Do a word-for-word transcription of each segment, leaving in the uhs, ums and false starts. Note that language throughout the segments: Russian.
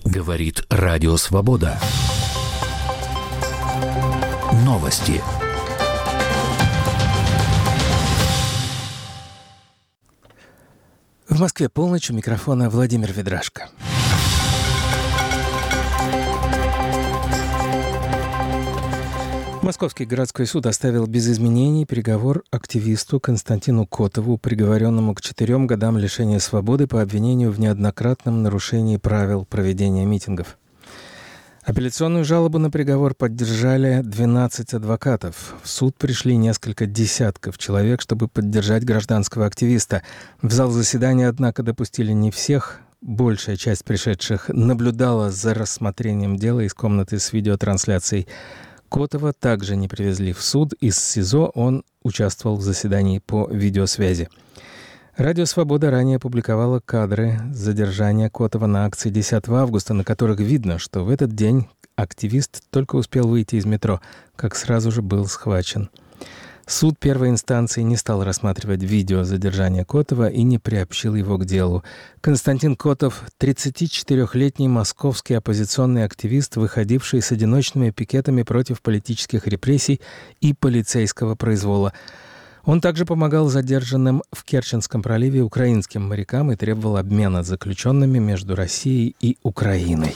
Говорит Радио Свобода. Новости. В Москве полночь, у микрофона Владимир Ведрашко. Московский городской суд оставил без изменений приговор активисту Константину Котову, приговоренному к четырем годам лишения свободы по обвинению в неоднократном нарушении правил проведения митингов. Апелляционную жалобу на приговор поддержали двенадцать адвокатов. В суд пришли несколько десятков человек, чтобы поддержать гражданского активиста. В зал заседания, однако, допустили не всех. Большая часть пришедших наблюдала за рассмотрением дела из комнаты с видеотрансляцией. Котова также не привезли в суд. Из СИЗО он участвовал в заседании по видеосвязи. Радио «Свобода» ранее опубликовало кадры задержания Котова на акции десятого августа, на которых видно, что в этот день активист только успел выйти из метро, как сразу же был схвачен. Суд первой инстанции не стал рассматривать видео задержания Котова и не приобщил его к делу. Константин Котов – тридцатичетырёхлетний московский оппозиционный активист, выходивший с одиночными пикетами против политических репрессий и полицейского произвола. Он также помогал задержанным в Керченском проливе украинским морякам и требовал обмена заключенными между Россией и Украиной.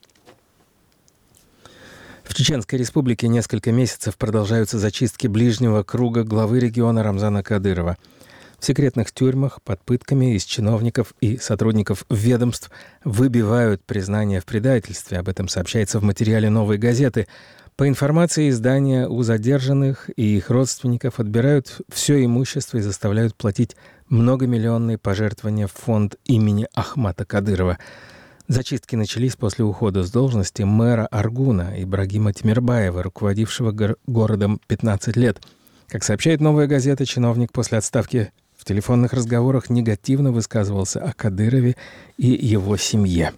В Чеченской Республике несколько месяцев продолжаются зачистки ближнего круга главы региона Рамзана Кадырова. В секретных тюрьмах под пытками из чиновников и сотрудников ведомств выбивают признание в предательстве. Об этом сообщается в материале «Новой газеты». По информации издания, у задержанных и их родственников отбирают все имущество и заставляют платить многомиллионные пожертвования в фонд имени Ахмата Кадырова. Зачистки начались после ухода с должности мэра Аргуна Ибрагима Тимирбаева, руководившего гор- городом пятнадцать лет. Как сообщает «Новая газета», чиновник после отставки в телефонных разговорах негативно высказывался о Кадырове и его семье.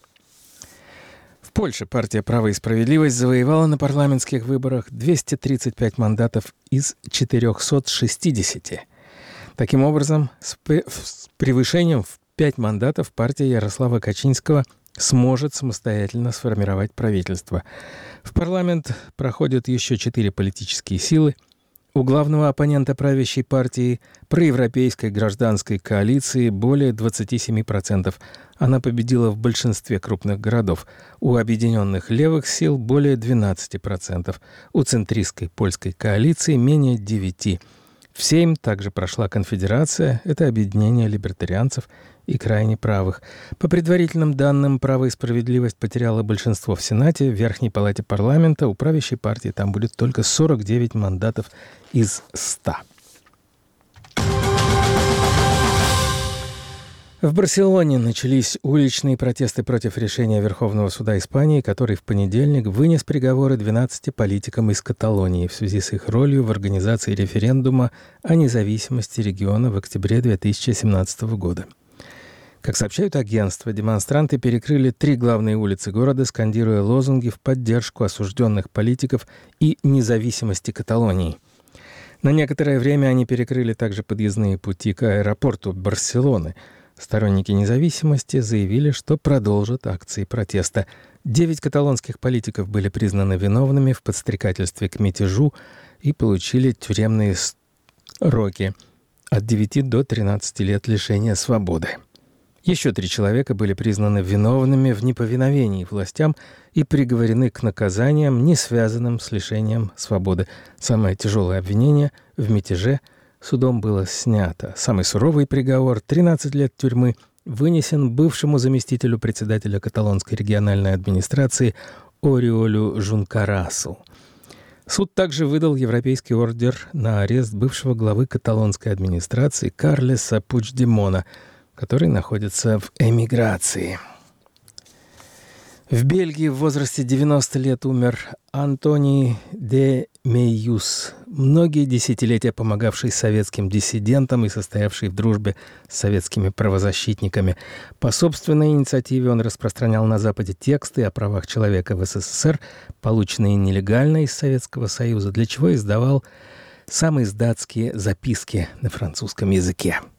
В Польше партия «Право и справедливость» завоевала на парламентских выборах двести тридцать пять мандатов из четырехсот шестидесяти. Таким образом, с, п- с превышением в пять мандатов партия Ярослава Качинского сможет самостоятельно сформировать правительство. В парламент проходят еще четыре политические силы. У главного оппонента правящей партии, проевропейской гражданской коалиции, более двадцать семь процентов. Она победила в большинстве крупных городов. У объединенных левых сил более двенадцать процентов. У центристской польской коалиции менее девять процентов. В Сейм также прошла конфедерация, это объединение либертарианцев и крайне правых. По предварительным данным, «Право и справедливость» потеряла большинство в Сенате, в Верхней палате парламента. У правящей партии там будет только сорок девять мандатов из ста. В Барселоне начались уличные протесты против решения Верховного суда Испании, который в понедельник вынес приговоры двенадцати политикам из Каталонии в связи с их ролью в организации референдума о независимости региона в октябре две тысячи семнадцатого года. Как сообщают агентства, демонстранты перекрыли три главные улицы города, скандируя лозунги в поддержку осужденных политиков и независимости Каталонии. На некоторое время они перекрыли также подъездные пути к аэропорту Барселоны. Сторонники независимости заявили, что продолжат акции протеста. Девять каталонских политиков были признаны виновными в подстрекательстве к мятежу и получили тюремные сроки от девяти до тринадцати лет лишения свободы. Еще три человека были признаны виновными в неповиновении властям и приговорены к наказаниям, не связанным с лишением свободы. Самое тяжелое обвинение в мятеже судом было снято. Самый суровый приговор — тринадцать лет тюрьмы — вынесен бывшему заместителю председателя каталонской региональной администрации Ориолю Жункарасу. Суд также выдал европейский ордер на арест бывшего главы каталонской администрации Карлеса Пучдемона, который находится в эмиграции. В Бельгии в возрасте девяноста лет умер Антони де Мейюс, многие десятилетия помогавший советским диссидентам и состоявший в дружбе с советскими правозащитниками. По собственной инициативе он распространял на Западе тексты о правах человека в СССР, полученные нелегально из Советского Союза, для чего издавал самоиздатские записки на французском языке.